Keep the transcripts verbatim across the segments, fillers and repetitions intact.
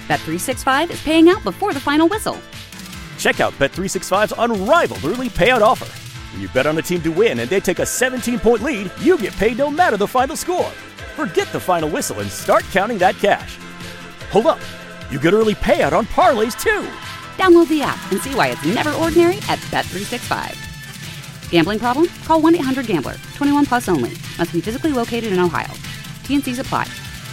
Bet three sixty-five is paying out before the final whistle. Check out Bet three sixty-five's unrivaled early payout offer. When you bet on a team to win and they take a seventeen-point lead, you get paid no matter the final score. Forget the final whistle and start counting that cash. Hold up. You get early payout on parlays, too. Download the app and see why it's never ordinary at Bet three sixty-five. Gambling problem? Call one eight hundred gambler. twenty-one plus only. Must be physically located in Ohio. T N Cs apply.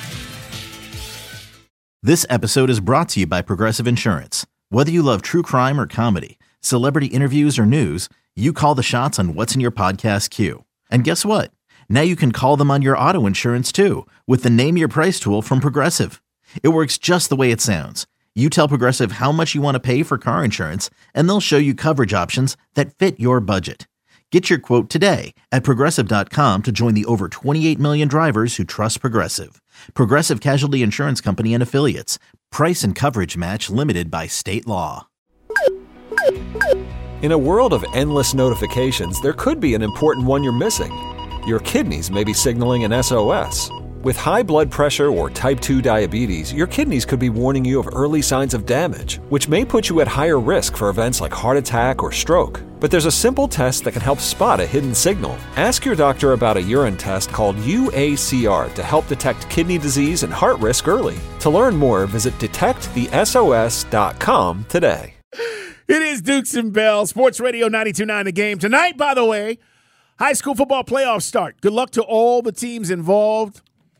This episode is brought to you by Progressive Insurance. Whether you love true crime or comedy, celebrity interviews or news, you call the shots on what's in your podcast queue. And guess what? Now you can call them on your auto insurance too with the Name Your Price tool from Progressive. It works just the way it sounds. You tell Progressive how much you want to pay for car insurance, and they'll show you coverage options that fit your budget. Get your quote today at Progressive dot com to join the over twenty-eight million drivers who trust Progressive. Progressive Casualty Insurance Company and Affiliates. Price and coverage match limited by state law. In a world of endless notifications, there could be an important one you're missing. Your kidneys may be signaling an S O S. With high blood pressure or type two diabetes, your kidneys could be warning you of early signs of damage, which may put you at higher risk for events like heart attack or stroke. But there's a simple test that can help spot a hidden signal. Ask your doctor about a urine test called U A C R to help detect kidney disease and heart risk early. To learn more, visit detect the S O S dot com today. It is Dukes and Bell, Sports Radio ninety-two point nine The Game. Tonight, by the way, high school football playoffs start. Good luck to all the teams involved.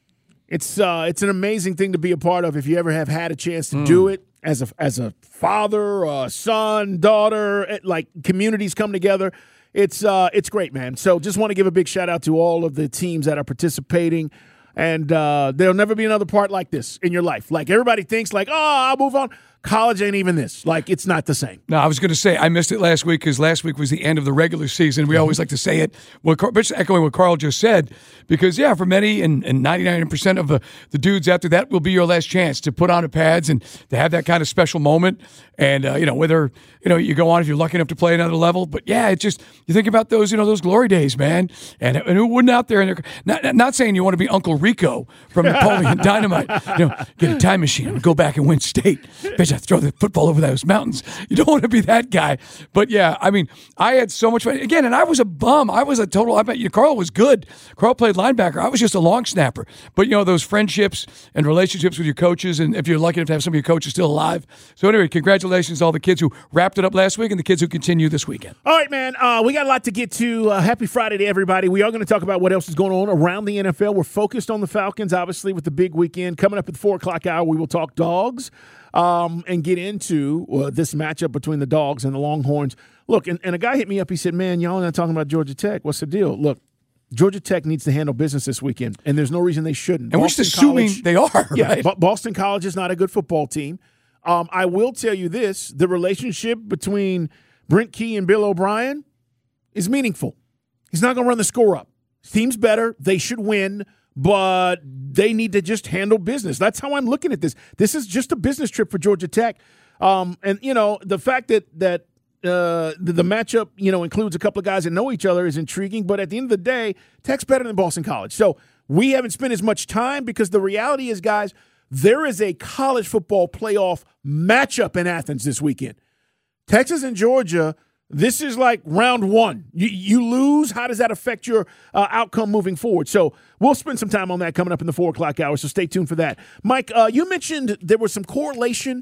It's uh, it's an amazing thing to be a part of if you ever have had a chance to mm. do it as a as a father, a son, daughter, it, like communities come together. It's uh, it's great, man. So just want to give a big shout out to all of the teams that are participating. And uh, there'll never be another part like this in your life. Like everybody thinks like, oh, I'll move on. College ain't even this. Like, it's not the same. No, I was going to say, I missed it last week because last week was the end of the regular season. We always like to say it. Well, just echoing what Carl just said, because, yeah, for many and, and ninety-nine percent of the, the dudes after that will be your last chance to put on the pads and to have that kind of special moment. And, uh, you know, whether, you know, you go on if you're lucky enough to play another level. But, yeah, it's just, you think about those, you know, those glory days, man. And, and who wouldn't out there? And not, not saying you want to be Uncle Rico from Napoleon Dynamite. You know, get a time machine and go back and win state. Bitch, I throw the football over those mountains. You don't want to be that guy. But, yeah, I mean, I had so much fun. Again, and I was a bum. I was a total, I bet you, Carl was good. Carl played linebacker. I was just a long snapper. But, you know, those friendships and relationships with your coaches, and if you're lucky enough to have some of your coaches still alive. So, anyway, congratulations to all the kids who wrapped it up last week and the kids who continue this weekend. All right, man. Uh, we got a lot to get to. Uh, happy Friday to everybody. We are going to talk about what else is going on around the N F L. We're focused on the Falcons, obviously, with the big weekend. Coming up at the four o'clock hour, we will talk dogs. Um, and get into uh, this matchup between the Dogs and the Longhorns. Look, and, and a guy hit me up. He said, man, y'all not talking about Georgia Tech. What's the deal? Look, Georgia Tech needs to handle business this weekend, and there's no reason they shouldn't. And Boston we're just assuming College, they are, yeah, right? B- Boston College is not a good football team. Um, I will tell you this. The relationship between Brent Key and Bill O'Brien is meaningful. He's not going to run the score up. His team's better. They should win. But they need to just handle business. That's how I'm looking at this. This is just a business trip for Georgia Tech. Um, and, you know, the fact that that uh, the, the matchup, you know, includes a couple of guys that know each other is intriguing. But at the end of the day, Tech's better than Boston College. So we haven't spent as much time because the reality is, guys, there is a college football playoff matchup in Athens this weekend. Texas and Georgia. This is like round one. You, you lose. How does that affect your uh, outcome moving forward? So we'll spend some time on that coming up in the four o'clock hour, so stay tuned for that. Mike, uh, you mentioned there was some correlation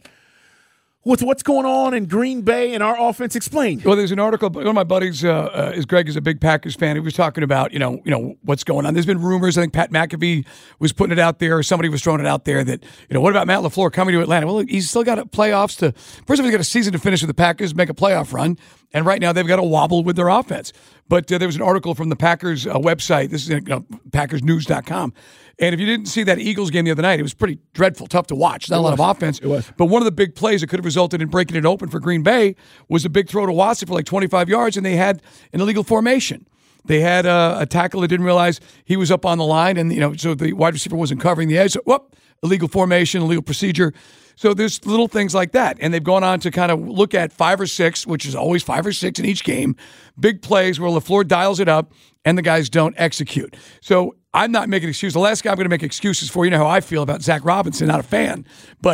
with what's going on in Green Bay and our offense. Explain. Well, there's an article. One of my buddies uh, uh, is Greg, is a big Packers fan. He was talking about, you know, you know what's going on. There's been rumors. I think Pat McAfee was putting it out there, or somebody was throwing it out there that, you know, what about Matt LaFleur coming to Atlanta? Well, he's still got playoffs to. First of all, he's got a season to finish with the Packers, make a playoff run, and right now they've got a wobble with their offense. But uh, there was an article from the Packers uh, website. This is you know, Packers News dot com. And if you didn't see that Eagles game the other night, it was pretty dreadful, tough to watch. Not a lot of offense. It was. But one of the big plays that could have resulted in breaking it open for Green Bay was a big throw to Watson for like twenty-five yards, and they had an illegal formation. They had uh, a tackle that didn't realize he was up on the line, and you know, so the wide receiver wasn't covering the edge. So, whoop, illegal formation, illegal procedure. So there's little things like that. And they've gone on to kind of look at five or six, which is always five or six in each game, big plays where LaFleur dials it up and the guys don't execute. So I'm not making excuses. The last guy I'm going to make excuses for, you know how I feel about Zach Robinson, not a fan. But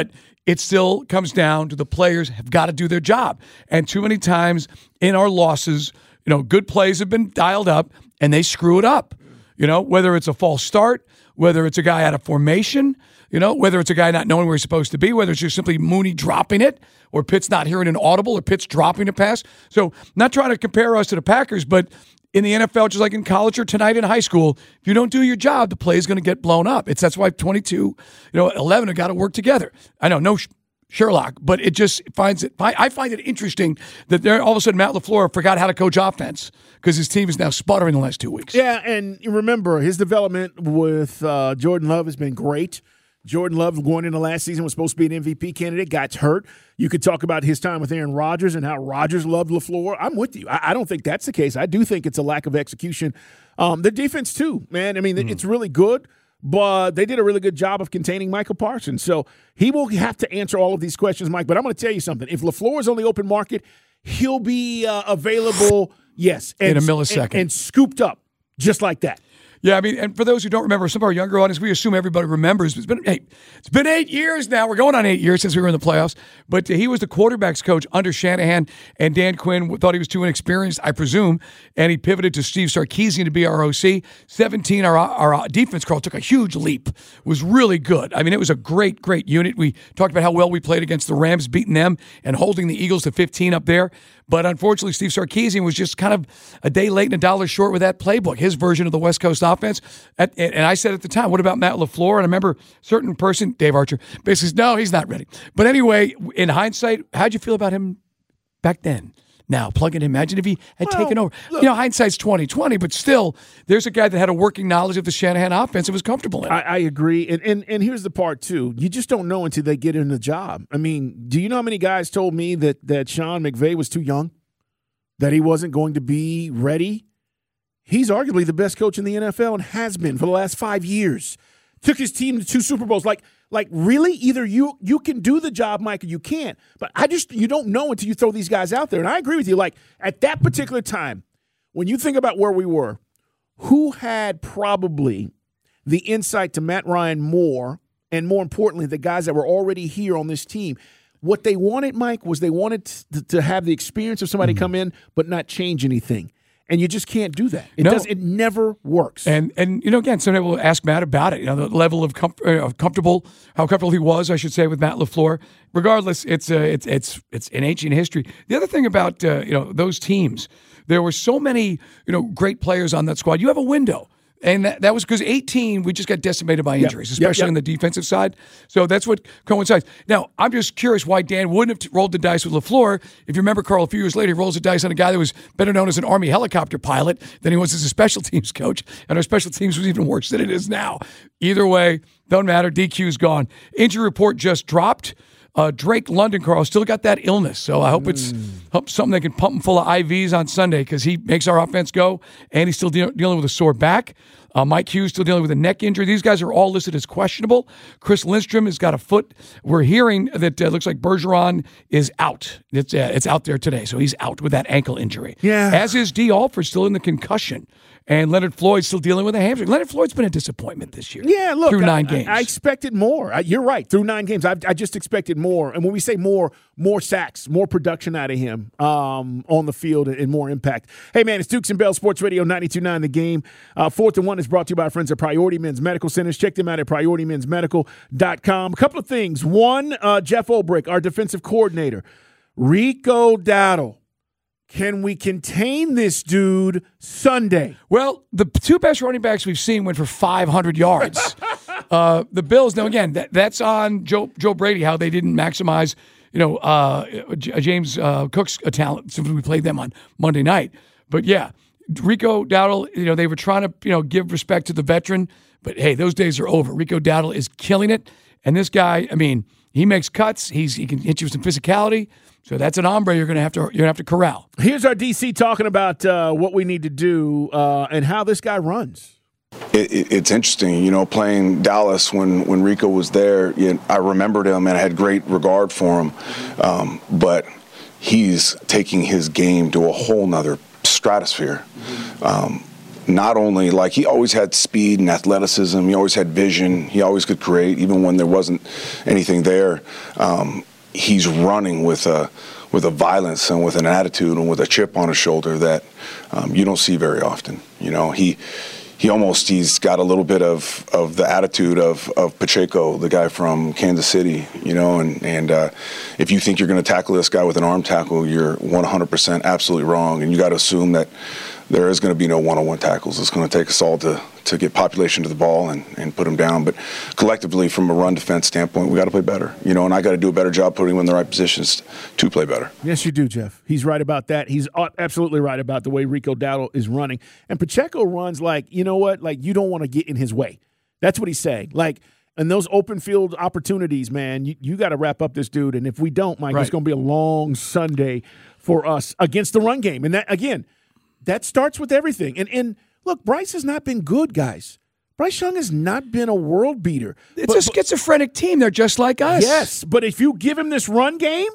it still comes down to the players have got to do their job. And too many times in our losses, you know, good plays have been dialed up and they screw it up. You know, whether it's a false start, whether it's a guy out of formation, you know, whether it's a guy not knowing where he's supposed to be, whether it's just simply Mooney dropping it or Pitts not hearing an audible or Pitts dropping a pass. So not trying to compare us to the Packers, but in the N F L, just like in college or tonight in high school, if you don't do your job, the play is going to get blown up. It's that's why twenty-two, you know, eleven have got to work together. I know, no Sherlock, but it just finds it. I find it interesting that there all of a sudden Matt LaFleur forgot how to coach offense because his team is now sputtering the last two weeks. Yeah, and remember his development with uh, Jordan Love has been great. Jordan Love going into last season was supposed to be an M V P candidate, got hurt. You could talk about his time with Aaron Rodgers and how Rodgers loved LaFleur. I'm with you. I, I don't think that's the case. I do think it's a lack of execution. Um, the defense, too, man. I mean, mm. it's really good, but they did a really good job of containing Michael Parsons. So he will have to answer all of these questions, Mike. But I'm going to tell you something. If LaFleur is on the open market, he'll be uh, available, yes. And, in a millisecond. And, and scooped up just like that. Yeah, I mean, and for those who don't remember, some of our younger audience, we assume everybody remembers. It's been hey, it's been eight years now. We're going on eight years since we were in the playoffs. But he was the quarterbacks coach under Shanahan, and Dan Quinn thought he was too inexperienced, I presume, and he pivoted to Steve Sarkisian to be our O C. seventeen, our our defense, Carl, took a huge leap. Was really good. I mean, it was a great, great unit. We talked about how well we played against the Rams, beating them and holding the Eagles to fifteen up there. But unfortunately, Steve Sarkisian was just kind of a day late and a dollar short with that playbook, his version of the West Coast offense. And I said at the time, what about Matt LaFleur? And I remember a certain person, Dave Archer, basically said, no, he's not ready. But anyway, in hindsight, how'd you feel about him back then? Now, plug in, imagine if he had well, taken over. Look, you know, hindsight's twenty twenty, but still, there's a guy that had a working knowledge of the Shanahan offense and was comfortable in it. I, I agree. And, and and here's the part, too. You just don't know until they get in the job. I mean, do you know how many guys told me that, that Sean McVay was too young? That he wasn't going to be ready? He's arguably the best coach in the N F L and has been for the last five years. Took his team to two Super Bowls. Like, like really, either you you can do the job, Mike, or you can't. But I just, you don't know until you throw these guys out there. And I agree with you. Like, at that particular time, when you think about where we were, who had probably the insight to Matt Ryan more, and more importantly, the guys that were already here on this team? What they wanted, Mike, was they wanted to, to have the experience of somebody mm-hmm. come in but not change anything. And you just can't do that. It no. does. It never works. And, and you know, again, somebody will ask Matt about it, you know, the level of com- uh, comfortable, how comfortable he was, I should say, with Matt LaFleur. Regardless, it's, uh, it's, it's, it's an ancient history. The other thing about, uh, you know, those teams, there were so many, you know, great players on that squad. You have a window. And that, that was because eighteen, we just got decimated by injuries, yep. especially yep, yep. on the defensive side. So that's what coincides. Now, I'm just curious why Dan wouldn't have rolled the dice with LaFleur. If you remember, Carl, a few years later, he rolls the dice on a guy that was better known as an Army helicopter pilot than he was as a special teams coach. And our special teams was even worse than it is now. Either way, don't matter. D Q's gone. Injury report just dropped. Uh, Drake London, Carl, still got that illness. So I hope it's hope something that can pump him full of I Vs on Sunday because he makes our offense go, and he's still de- dealing with a sore back. Uh, Mike Hughes still dealing with a neck injury. These guys are all listed as questionable. Chris Lindstrom has got a foot. We're hearing that it uh, looks like Bergeron is out. It's uh, it's out there today, so he's out with that ankle injury. Yeah. As is D. Alford, still in the concussion. And Leonard Floyd's still dealing with a hamstring. Leonard Floyd's been a disappointment this year. Yeah, look. Through nine I, games. I, I expected more. I, you're right. Through nine games. I, I just expected more. And when we say more, more sacks, more production out of him um, on the field and, and more impact. Hey, man, it's Dukes and Bell Sports Radio ninety-two point nine The Game. Uh, Fourth and One is brought to you by our friends at Priority Men's Medical Centers. Check them out at priority men's medical dot com. A couple of things. One, uh, Jeff Olbrich, our defensive coordinator. Rico Dowdle. Can we contain this dude Sunday? Well, the two best running backs we've seen went for five hundred yards. uh, the Bills, now again, that, that's on Joe Joe Brady, how they didn't maximize, you know, uh, James uh, Cook's talent since we played them on Monday night. But yeah, Rico Dowdle, you know, they were trying to, you know, give respect to the veteran, but hey, those days are over. Rico Dowdle is killing it, and this guy, I mean, he makes cuts. He's he can hit you with some physicality. So that's an hombre you're gonna have to you're gonna have to corral. Here's our D C talking about uh, what we need to do uh, and how this guy runs. It, it, it's interesting, you know, playing Dallas when, when Rico was there. You know, I remembered him and I had great regard for him, um, but he's taking his game to a whole nother stratosphere. Um, not only, like, he always had speed and athleticism, he always had vision, he always could create, even when there wasn't anything there. Um, he's running with a with a violence and with an attitude and with a chip on his shoulder that um, you don't see very often. You know, he he almost he's got a little bit of, of the attitude of, of Pacheco, the guy from Kansas City. You know, and and uh, if you think you're going to tackle this guy with an arm tackle, you're one hundred percent absolutely wrong, and you got to assume that there is going to be no one-on-one tackles. It's going to take us all to, to get population to the ball and, and put them down. But collectively, from a run defense standpoint, we got to play better. You know, and I got to do a better job putting them in the right positions to play better. Yes, you do, Jeff. He's right about that. He's absolutely right about the way Rico Dowdle is running. And Pacheco runs like, you know what, like you don't want to get in his way. That's what he's saying. Like, and those open field opportunities, man, you, you got to wrap up this dude. And if we don't, Mike, right. It's going to be a long Sunday for us against the run game. And that, again, that starts with everything. And and look, Bryce has not been good, guys. Bryce Young has not been a world beater. It's but, a schizophrenic team. They're just like us. Yes, but if you give him this run game,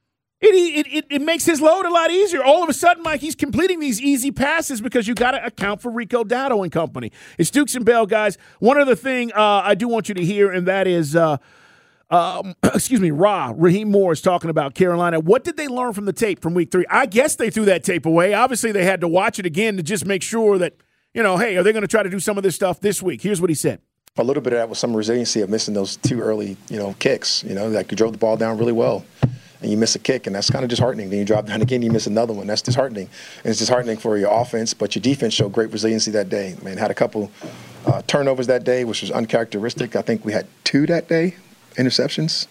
it it, it it makes his load a lot easier. All of a sudden, Mike, he's completing these easy passes because you got to account for Rico Dowdle and company. It's Dukes and Bell, guys. One other thing uh, I do want you to hear, and that is uh, – Um, excuse me, Ra, Raheem Moore is talking about Carolina. What did they learn from the tape from week three? I guess they threw that tape away. Obviously, they had to watch it again to just make sure that, you know, hey, are they going to try to do some of this stuff this week? Here's what he said. A little bit of that was some resiliency of missing those two early, you know, kicks. You know, like you drove the ball down really well, and you miss a kick, and that's kind of disheartening. Then you drop down again, you miss another one. That's disheartening. And it's disheartening for your offense, but your defense showed great resiliency that day. Man, had a couple uh, turnovers that day, which was uncharacteristic. I think we had two that day, interceptions.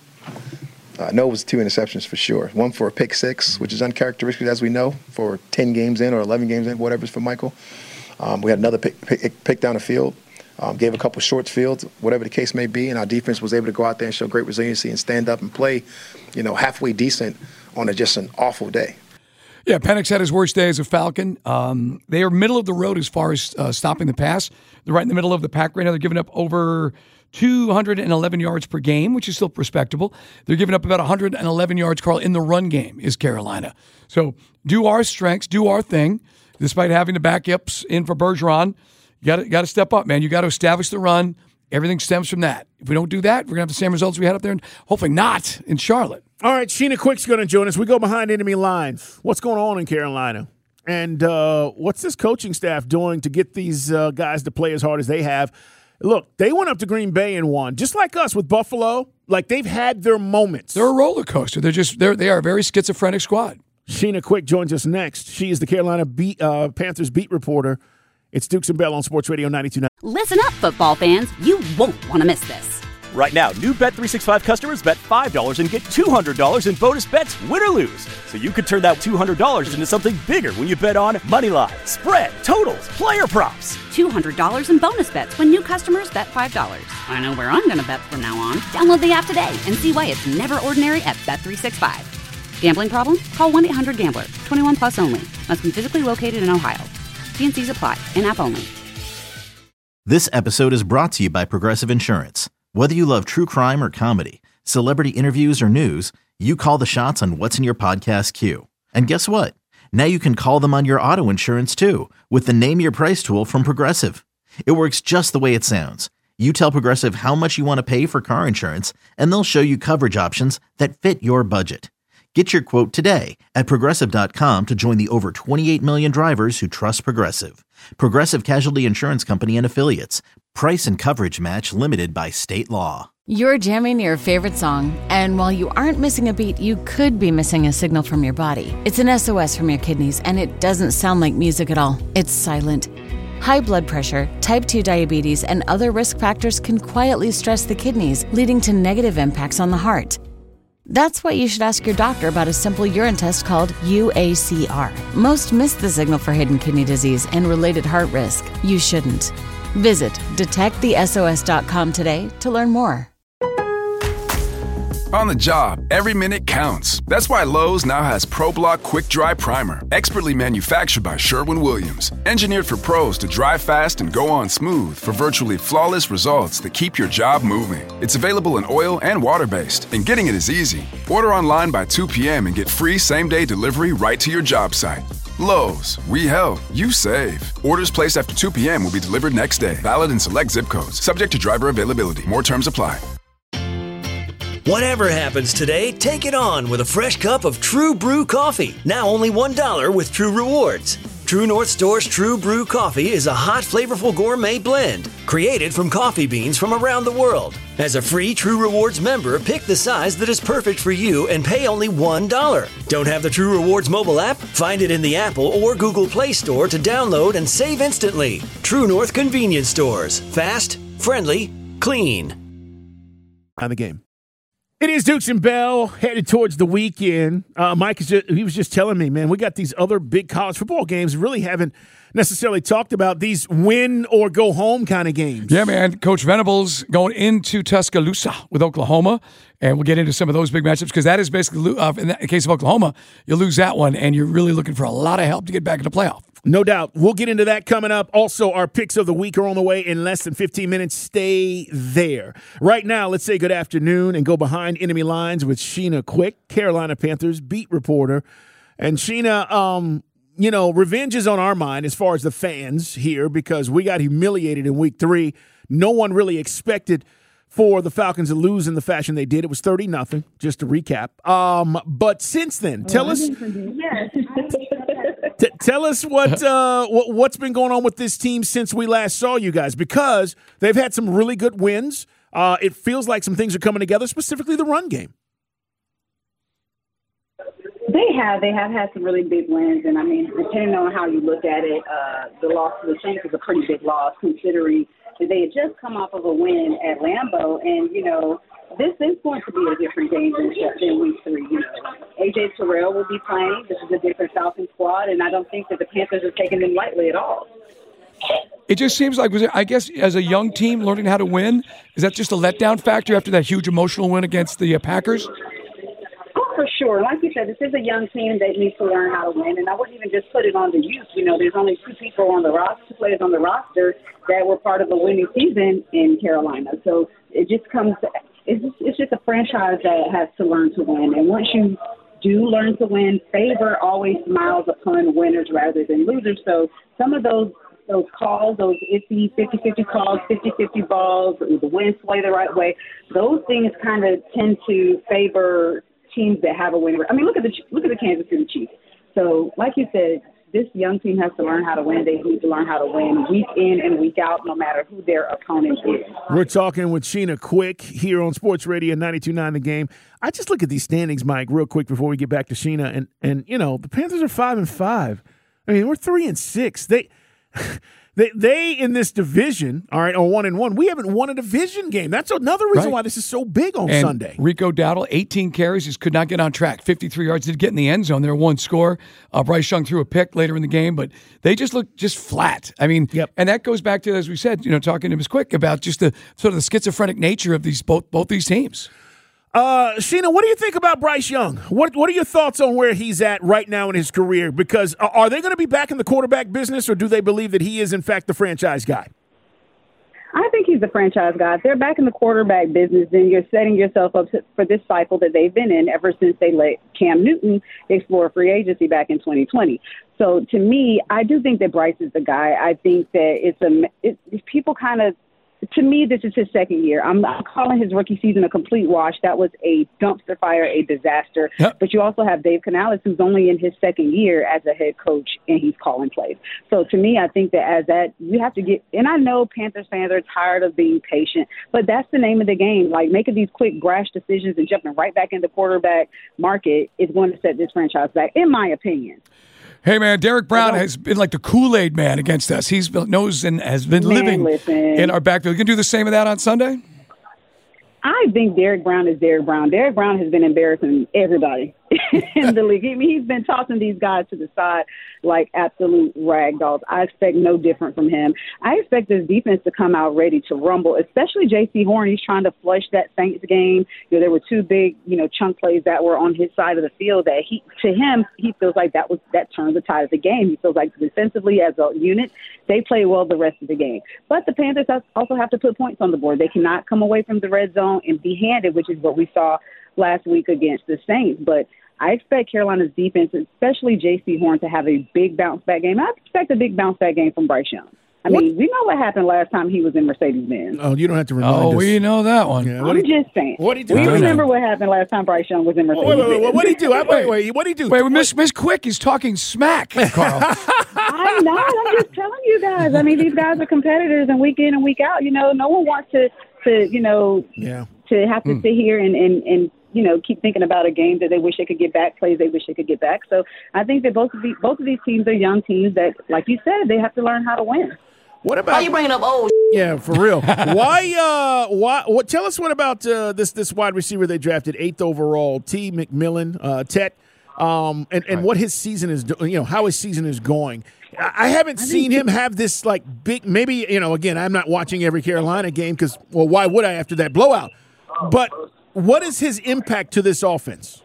Uh, no, it was two interceptions for sure. One for a pick six, which is uncharacteristic, as we know, for ten games in or eleven games in, whatever's for Michael. Um, we had another pick, pick, pick down the field, um, gave a couple short fields, whatever the case may be, and our defense was able to go out there and show great resiliency and stand up and play, you know, halfway decent on a, just an awful day. Yeah, Penix had his worst day as a Falcon. Um, they are middle of the road as far as uh, stopping the pass. They're right in the middle of the pack right now. They're giving up over two hundred eleven yards per game, which is still respectable. They're giving up about one hundred eleven yards, Carl, in the run game is Carolina. So do our strengths, do our thing, despite having the backups in for Bergeron. You got to got to step up, man. You got to establish the run. Everything stems from that. If we don't do that, we're going to have the same results we had up there, and hopefully not in Charlotte. All right, Sheena Quick's going to join us. We go behind enemy lines. What's going on in Carolina? And uh, what's this coaching staff doing to get these uh, guys to play as hard as they have? Look, they went up to Green Bay and won, just like us with Buffalo. Like, they've had their moments. They're a roller coaster. They're just they're they are a very schizophrenic squad. Sheena Quick joins us next. She is the Carolina beat, uh, Panthers beat reporter. It's Dukes and Bell on Sports Radio ninety-two point nine. Listen up, football fans. You won't want to miss this. Right now, new Bet three sixty-five customers bet five dollars and get two hundred dollars in bonus bets, win or lose. So you could turn that two hundred dollars into something bigger when you bet on moneyline, spread, totals, player props. two hundred dollars in bonus bets when new customers bet five dollars. I know where I'm going to bet from now on. Download the app today and see why it's never ordinary at Bet three sixty-five. Gambling problem? Call one eight hundred gambler. twenty-one plus only. Must be physically located in Ohio. T N Cs apply. In-app only. This episode is brought to you by Progressive Insurance. Whether you love true crime or comedy, celebrity interviews or news, you call the shots on what's in your podcast queue. And guess what? Now you can call them on your auto insurance too with the Name Your Price tool from Progressive. It works just the way it sounds. You tell Progressive how much you want to pay for car insurance, and they'll show you coverage options that fit your budget. Get your quote today at Progressive dot com to join the over twenty-eight million drivers who trust Progressive. Progressive Casualty Insurance Company and Affiliates. Price and coverage match limited by state law. You're jamming your favorite song, and while you aren't missing a beat, you could be missing a signal from your body. It's an S O S from your kidneys, and it doesn't sound like music at all. It's silent. High blood pressure, type two diabetes, and other risk factors can quietly stress the kidneys, leading to negative impacts on the heart. That's why you should ask your doctor about a simple urine test called U A C R. Most miss the signal for hidden kidney disease and related heart risk. You shouldn't. Visit detect the S O S dot com today to learn more. On the job, every minute counts. That's why Lowe's now has ProBlock Quick Dry Primer, expertly manufactured by Sherwin-Williams. Engineered for pros to dry fast and go on smooth for virtually flawless results that keep your job moving. It's available in oil and water-based, and getting it is easy. Order online by two p.m. and get free same-day delivery right to your job site. Lowe's, we help, you save. Orders placed after two p.m. will be delivered next day. Valid in select zip codes. Subject to driver availability. More terms apply. Whatever happens today, take it on with a fresh cup of True Brew coffee. Now only one dollar with True Rewards. True North Store's True Brew coffee is a hot, flavorful gourmet blend created from coffee beans from around the world. As a free True Rewards member, pick the size that is perfect for you and pay only one dollar. Don't have the True Rewards mobile app? Find it in the Apple or Google Play Store to download and save instantly. True North Convenience Stores. Fast, friendly, clean. On the game. It is Dukes and Bell headed towards the weekend. Uh, Mike, is just, he was just telling me, man, we got these other big college football games. Really haven't necessarily talked about these win or go home kind of games. Yeah, man. Coach Venables going into Tuscaloosa with Oklahoma, and we'll get into some of those big matchups because that is basically, uh, in the case of Oklahoma, you lose that one, and you're really looking for a lot of help to get back in the playoff. No doubt. We'll get into that coming up. Also, our picks of the week are on the way in less than fifteen minutes. Stay there. Right now, let's say good afternoon and go behind enemy lines with Sheena Quick, Carolina Panthers beat reporter. And Sheena, um, you know, revenge is on our mind as far as the fans here because we got humiliated in week three. No one really expected for the Falcons to lose in the fashion they did. It was thirty nothing, just to recap. Um, but since then, tell us t- tell us what, uh, what what's been going on with this team since we last saw you guys, because they've had some really good wins. Uh, it feels like some things are coming together, specifically the run game. They have. They have had some really big wins, and I mean, depending on how you look at it, uh, the loss to the Saints is a pretty big loss, considering that they had just come off of a win at Lambeau, and you know, this is going to be a different game than, than week three. You know, A J Terrell will be playing. This is a different Falcons squad, and I don't think that the Panthers are taking them lightly at all. It just seems like, was it, I guess, as a young team learning how to win, is that just a letdown factor after that huge emotional win against the uh, Packers? For sure. Like you said, this is a young team that needs to learn how to win, and I wouldn't even just put it on the youth. You know, there's only two people on the roster, two players on the roster that were part of a winning season in Carolina. So it just comes, it's just, it's just a franchise that has to learn to win. And once you do learn to win, favor always smiles upon winners rather than losers. So some of those those calls, those iffy fifty-fifty calls, fifty-fifty balls, the wind sway the right way, those things kind of tend to favor teams that have a win. I mean, look at the look at the Kansas City Chiefs. So, like you said, this young team has to learn how to win. They need to learn how to win week in and week out, no matter who their opponent is. We're talking with Sheena Quick here on Sports Radio ninety-two point nine The Game. I just look at these standings, Mike, real quick before we get back to Sheena, and and you know the Panthers are five and five. I mean, we're three and six. They. They, they in this division, all right, are one and one. We haven't won a division game. That's another reason right. why this is so big on and Sunday. Rico Dowdle, eighteen carries, just could not get on track. fifty-three yards, did get in the end zone there, one score. Uh, Bryce Young threw a pick later in the game, but they just looked just flat. I mean, yep. And that goes back to, as we said, you know, talking to Miz Quick about just the sort of the schizophrenic nature of these both both these teams. Uh, Sheena, what do you think about Bryce Young? What What are your thoughts on where he's at right now in his career? Because are they going to be back in the quarterback business, or do they believe that he is, in fact, the franchise guy? I think he's the franchise guy. If they're back in the quarterback business, then you're setting yourself up for this cycle that they've been in ever since they let Cam Newton explore free agency back in twenty twenty. So to me, I do think that Bryce is the guy. I think that it's a it, people kind of. To me, this is his second year. I'm, I'm calling his rookie season a complete wash. That was a dumpster fire, a disaster. Yep. But you also have Dave Canales, who's only in his second year as a head coach, and he's calling plays. So to me, I think that as that, you have to get – and I know Panthers fans are tired of being patient, but that's the name of the game. Like, making these quick, brash decisions and jumping right back in the quarterback market is going to set this franchise back, in my opinion. Hey, man, Derek Brown has been like the Kool-Aid man against us. He's knows and has been man, living listen. in our backfield. You can do the same of that on Sunday? I think Derek Brown is Derek Brown. Derek Brown has been embarrassing everybody in the league. I mean, he's been tossing these guys to the side like absolute ragdolls. I expect no different from him. I expect this defense to come out ready to rumble, especially J C Horn. He's trying to flush that Saints game. You know, there were two big, you know, chunk plays that were on his side of the field that he, to him, he feels like that was that turned the tide of the game. He feels like defensively as a unit, they play well the rest of the game. But the Panthers also have to put points on the board. They cannot come away from the red zone and be handed, which is what we saw last week against the Saints. But I expect Carolina's defense, especially J C Horn, to have a big bounce-back game. I expect a big bounce-back game from Bryce Young. I what? mean, we know what happened last time he was in Mercedes-Benz. Oh, you don't have to remind oh, us. Oh, we know that one. Yeah, I'm he, just saying. What did he do? We do? remember what happened last time Bryce Young was in Mercedes-Benz. Wait, wait, wait, what did he do? I, wait, wait, what did he do? Wait, Miss Miss Quick is talking smack, Carl. I'm not. I'm just telling you guys. I mean, these guys are competitors, and week in and week out, you know, no one wants to, to you know, yeah. to have to mm. sit here and, and, and, you know, keep thinking about a game that they wish they could get back, plays they wish they could get back. So I think that both of these, both of these teams are young teams that, like you said, they have to learn how to win. What about? Why you bringing up old? Yeah, for real. why? Uh, why? What? Tell us what about uh, this this wide receiver they drafted eighth overall, T. McMillan, uh, Tet, um, and and right. what his season is. You know how his season is going. I, I haven't I seen him have this like big. Maybe you know. Again, I'm not watching every Carolina game because well, why would I after that blowout? But what is his impact to this offense?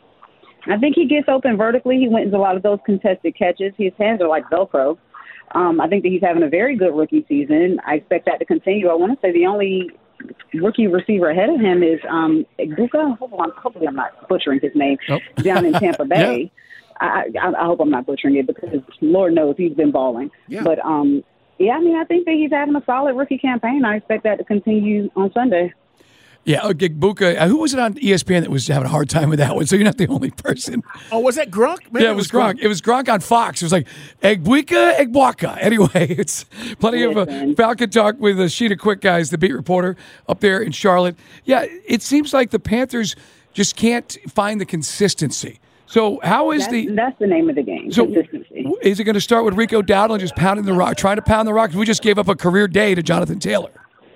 I think he gets open vertically. He wins a lot of those contested catches. His hands are like Velcro. Um, I think that he's having a very good rookie season. I expect that to continue. I want to say the only rookie receiver ahead of him is um, Egbuka. Hopefully, hopefully I'm not butchering his name. Nope. Down in Tampa Bay. yeah. I, I, I hope I'm not butchering it because Lord knows he's been balling. Yeah. But, um, yeah, I mean, I think that he's having a solid rookie campaign. I expect that to continue on Sunday. Yeah, Egbuka. Uh, who was it on E S P N that was having a hard time with that one? So you're not the only person. Oh, was that Gronk? Maybe yeah, it was, it was Gronk. Gronk. It was Gronk on Fox. It was like Egbuka, Egbuka. Anyway, it's plenty Listen. of uh, Falcon talk with the Sheena Quick guys, the beat reporter up there in Charlotte. Yeah, it seems like the Panthers just can't find the consistency. So how is that's, the that's the name of the game? So consistency. Is it going to start with Rico Dowdle and just pounding the rock, trying to pound the rock? We just gave up a career day to Jonathan Taylor.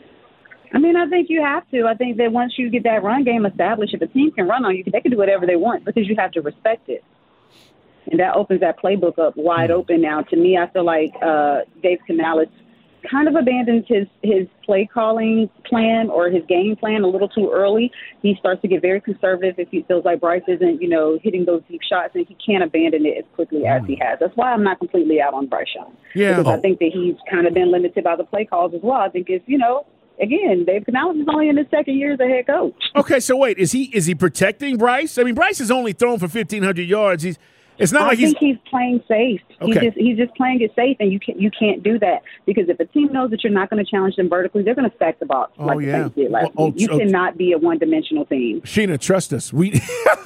I mean, I think you have to. I think that once you get that run game established, if a team can run on you, they can do whatever they want because you have to respect it. And that opens that playbook up wide mm-hmm. open now. To me, I feel like uh, Dave Canales kind of abandons his, his play calling plan or his game plan a little too early. He starts to get very conservative if he feels like Bryce isn't, you know, hitting those deep shots, and he can't abandon it as quickly mm-hmm. as he has. That's why I'm not completely out on Bryce Young. Yeah. Because oh. I think that he's kind of been limited by the play calls as well. I think it's, you know, Again, Dave Canales is only in his second year as a head coach. Okay, so wait, is he is he protecting Bryce? I mean, Bryce is only thrown for fifteen hundred yards. He's it's not I like he's. I think he's, he's playing safe. Okay. He's just he's just playing it safe, and you can't you can't do that because if a team knows that you're not going to challenge them vertically, they're going to stack the box oh, like yeah. the Saints did last oh, week. You oh, cannot be a one dimensional team. Sheena, trust us. We.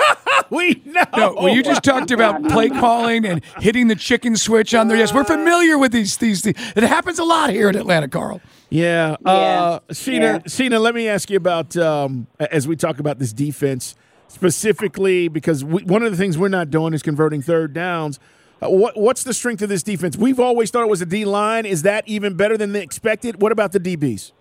We know. No, well, you just talked about play calling and hitting the chicken switch on there. Yes, we're familiar with these these things. It happens a lot here in Atlanta, Carl. Yeah. yeah. Uh, Sheena, yeah. Sheena, let me ask you about, um, as we talk about this defense, specifically because we, one of the things we're not doing is converting third downs. Uh, what What's the strength of this defense? We've always thought it was a D-line. Is that even better than they expected? What about the D Bs?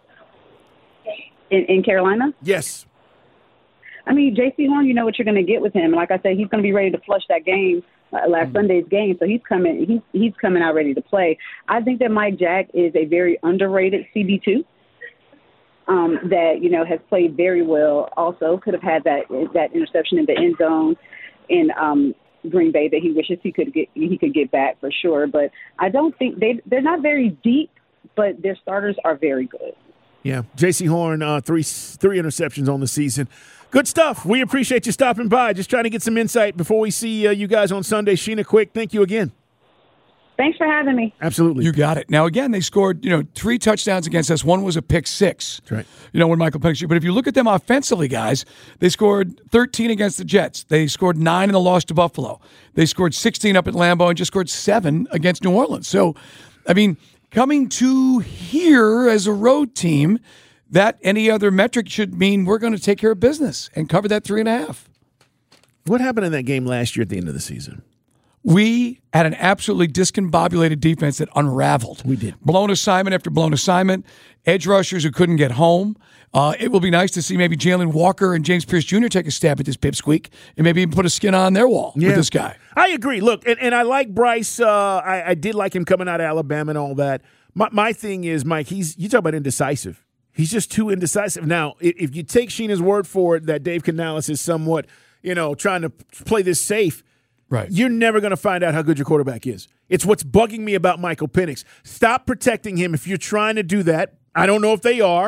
In, in Carolina? Yes. I mean, J C Horn, you know what you're going to get with him. Like I said, he's going to be ready to flush that game, uh, last mm-hmm. Sunday's game. So he's coming. He's he's coming out ready to play. I think that Mike Jack is a very underrated C B two. Um, that you know has played very well. Also, could have had that that interception in the end zone in um, Green Bay that he wishes he could get he could get back for sure. But I don't think they they're not very deep, but their starters are very good. Yeah, J C Horn, uh, three three interceptions on the season. Good stuff. We appreciate you stopping by. Just trying to get some insight before we see uh, you guys on Sunday. Sheena Quick, thank you again. Thanks for having me. Absolutely. You got it. Now, again, they scored, you know, three touchdowns against us. One was a pick six. That's right. You know, when Michael Penix. But if you look at them offensively, guys, they scored thirteen against the Jets. They scored nine in the loss to Buffalo. They scored sixteen up at Lambeau and just scored seven against New Orleans. So, I mean, coming to here as a road team, that any other metric should mean we're going to take care of business and cover that three and a half. What happened in that game last year at the end of the season? We had an absolutely discombobulated defense that unraveled. We did. Blown assignment after blown assignment. Edge rushers who couldn't get home. Uh, it will be nice to see maybe Jalen Walker and James Pierce Junior take a stab at this pipsqueak and maybe even put a skin on their wall yeah. with this guy. I agree. Look, and, and I like Bryce. Uh, I, I did like him coming out of Alabama and all that. My, my thing is, Mike, he's you talk about indecisive. He's just too indecisive. Now, if you take Sheena's word for it that Dave Canales is somewhat, you know, trying to play this safe, right? You're never going to find out how good your quarterback is. It's what's bugging me about Michael Penix. Stop protecting him if you're trying to do that. I don't know if they are,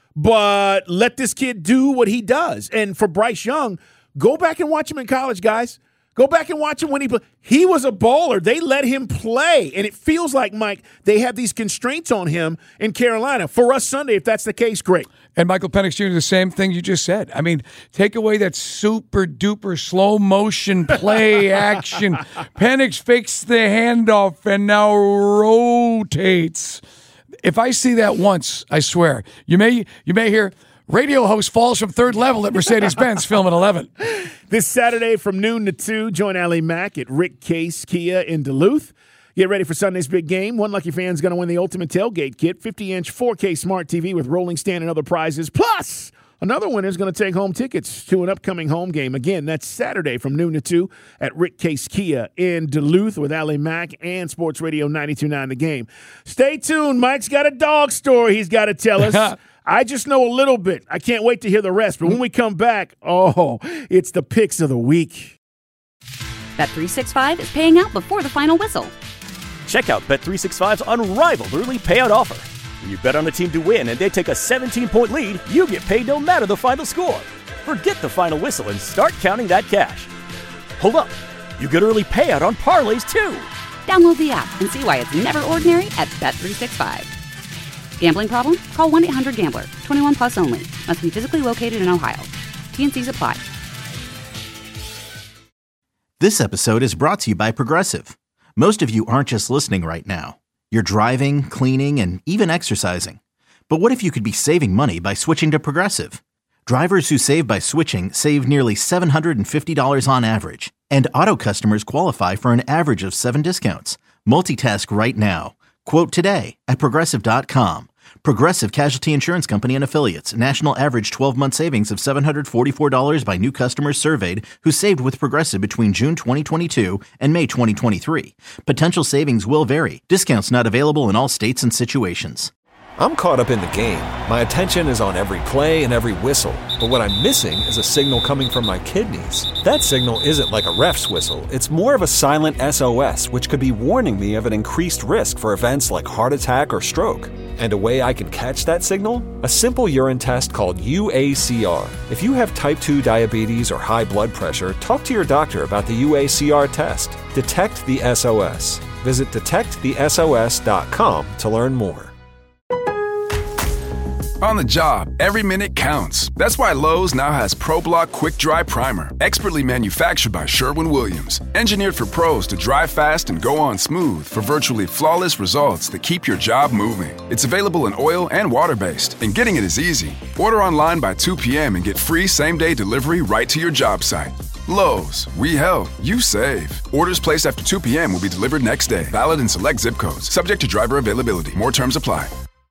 but let this kid do what he does. And for Bryce Young, go back and watch him in college, guys. Go back and watch him when he played. He was a baller. They let him play. And it feels like, Mike, they have these constraints on him in Carolina. For us Sunday, if that's the case, great. And Michael Penix Junior, the same thing you just said. I mean, take away that super-duper slow-motion play action. Penix fakes the handoff and now rotates. If I see that once, I swear, you may you may hear radio host falls from third level at Mercedes-Benz film at eleven. This Saturday from noon to two, join Allie Mack at Rick Case Kia in Duluth. Get ready for Sunday's big game. One lucky fan is going to win the Ultimate Tailgate Kit, fifty-inch four K Smart T V with rolling stand and other prizes. Plus, another winner is going to take home tickets to an upcoming home game. Again, that's Saturday from noon to two at Rick Case Kia in Duluth with Allie Mack and Sports Radio ninety-two point nine The Game. Stay tuned. Mike's got a dog story he's got to tell us. I just know a little bit. I can't wait to hear the rest. But when we come back, oh, it's the picks of the week. Bet three sixty-five is paying out before the final whistle. Check out Bet three sixty-five's unrivaled early payout offer. When you bet on a team to win and they take a seventeen-point lead, you get paid no matter the final score. Forget the final whistle and start counting that cash. Hold up. You get early payout on parlays, too. Download the app and see why it's never ordinary at Bet three sixty-five. Gambling problem? Call one eight hundred gambler. twenty-one plus only. Must be physically located in Ohio. T and C's apply. This episode is brought to you by Progressive. Most of you aren't just listening right now. You're driving, cleaning, and even exercising. But what if you could be saving money by switching to Progressive? Drivers who save by switching save nearly seven hundred fifty dollars on average. And auto customers qualify for an average of seven discounts. Multitask right now. Quote today at Progressive dot com. Progressive Casualty Insurance Company and Affiliates. National average twelve-month savings of seven hundred forty-four dollars by new customers surveyed who saved with Progressive between June twenty twenty-two and May twenty twenty-three. Potential savings will vary. Discounts not available in all states and situations. I'm caught up in the game. My attention is on every play and every whistle. But what I'm missing is a signal coming from my kidneys. That signal isn't like a ref's whistle. It's more of a silent S O S, which could be warning me of an increased risk for events like heart attack or stroke. And a way I can catch that signal? A simple urine test called U A C R. If you have type two diabetes or high blood pressure, talk to your doctor about the U A C R test. Detect the S O S. Visit detect the S O S dot com to learn more. On the job, every minute counts. That's why Lowe's now has ProBlock Quick Dry Primer, expertly manufactured by Sherwin-Williams. Engineered for pros to dry fast and go on smooth for virtually flawless results that keep your job moving. It's available in oil and water-based, and getting it is easy. Order online by two p.m. and get free same-day delivery right to your job site. Lowe's, we help, you save. Orders placed after two p.m. will be delivered next day. Valid in select zip codes. Subject to driver availability. More terms apply.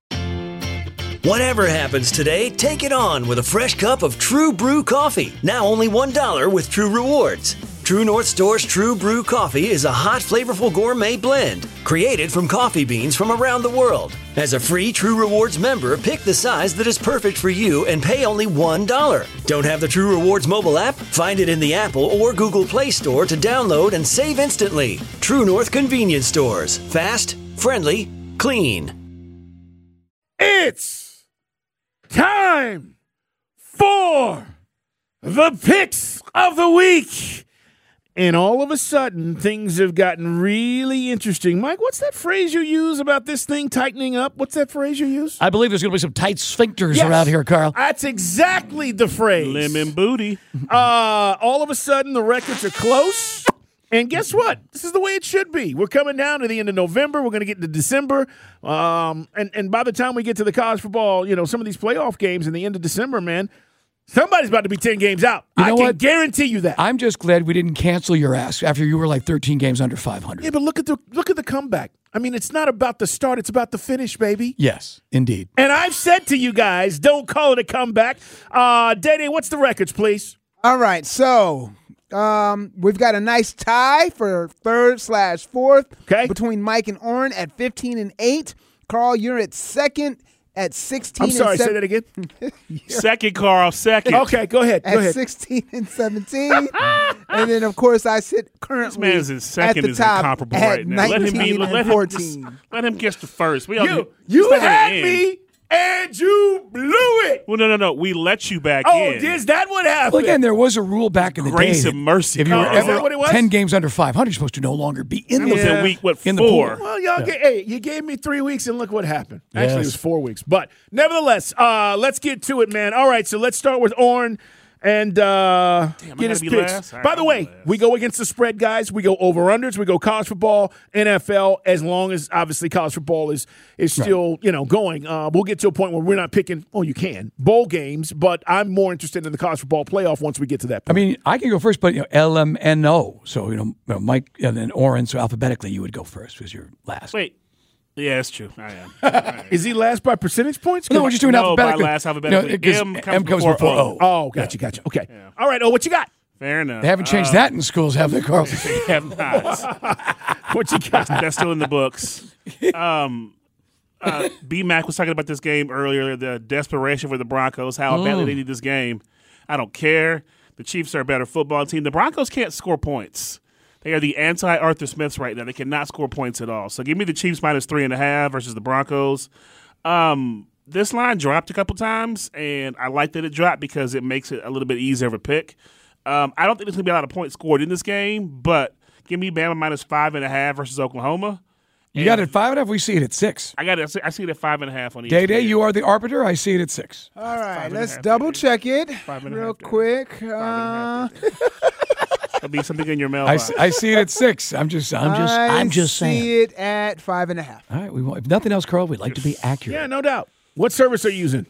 Whatever happens today, take it on with a fresh cup of True Brew coffee. Now only one dollar with True Rewards. True North Store's True Brew coffee is a hot, flavorful gourmet blend created from coffee beans from around the world. As a free True Rewards member, pick the size that is perfect for you and pay only one dollar. Don't have the True Rewards mobile app? Find it in the Apple or Google Play Store to download and save instantly. True North Convenience Stores. Fast, friendly, clean. It's time for the picks of the week. And all of a sudden, things have gotten really interesting. Mike, what's that phrase you use about this thing tightening up? What's that phrase you use? I believe there's going to be some tight sphincters Yes. around here, Carl. That's exactly the phrase. Lemon booty. Uh, all of a sudden, the records are close. And guess what? This is the way it should be. We're coming down to the end of November. We're going to get into December. Um, and, and by the time we get to the college football, you know, some of these playoff games in the end of December, man, somebody's about to be ten games out. You know I can what? guarantee you that. I'm just glad we didn't cancel your ass after you were like thirteen games under five hundred. Yeah, but look at the look at the comeback. I mean, it's not about the start. It's about the finish, baby. Yes, indeed. And I've said to you guys, don't call it a comeback. Uh, Day-Day, what's the records, please? All right, so um, we've got a nice tie for third slash fourth okay. between Mike and Orrin at fifteen and eight. Carl, you're at second at sixteen. I'm sorry, and say that again. Second, Carl, second. Okay, go ahead. Go at ahead. sixteen and seventeen. And then, of course, I sit currently This man's second at the is top incomparable at right now. Let him be. nineteen Let and him fourteen. just, let him guess the first. We all You, get- you it's not gonna had end. me And you blew it. Well, no, no, no. We let you back Oh, in. is that what happened? Well, again, there was a rule back in the Grace day. and mercy. If you were Oh, is that ever what it was? ten games under five hundred, you're supposed to no longer be in That the was Yeah. in week, what, in the four? pool. Well, y'all, Yeah. ga- hey, you gave me three weeks, and look what happened. Actually, Yes. it was four weeks. But nevertheless, uh, let's get to it, man. All right, so let's start with Orrin and uh, Damn, I get his gotta be picks. last? All right, By the I'll way, be last. we go against the spread, guys. We go over-unders. We go college football, N F L, as long as, obviously, college football is is still, you know, going. Uh, we'll get to a point where we're not picking, oh, you can, bowl games, but I'm more interested in the college football playoff once we get to that I point. mean, I can go first, but you know, L M N O. So you know, you know, Mike and then Orrin. So alphabetically, you would go first because you're last. Wait. Yeah, that's true. I am. All right. Is he last by percentage points? No, we're just doing No, by alphabetically. last alphabetically. You know, 'cause M comes M comes before before O. O. Oh, gotcha, gotcha. Okay. All right, oh, what you got? Fair enough. They haven't changed Uh, that in schools, have they, Carl? They have not. What you got? That's still in the books. Um, uh, B-Mac was talking about this game earlier, the desperation for the Broncos, how Mm. badly they need this game. I don't care. The Chiefs are a better football team. The Broncos can't score points. They are the anti-Arthur Smiths right now. They cannot score points at all. So give me the Chiefs minus three and a half versus the Broncos. Um, this line dropped a couple times, and I like that it dropped because it makes it a little bit easier of a pick. Um, I don't think there's going to be a lot of points scored in this game, but give me Bama minus five and a half versus Oklahoma. You got it at five and a half. We see it at six. I got it. I see it at five and a half on each. Day Day, you are the arbiter. I see it at six. All right, and a let's half, double baby. check it Five and a real half, baby. quick. Five Uh, and a half. There'll be something in your I, mailbox. s- I see it at six. I'm just, I'm just, I I'm just see saying. it at five and a half. All right, we want, if nothing else, Carl, we'd like to be accurate. Yeah, no doubt. What service are you using?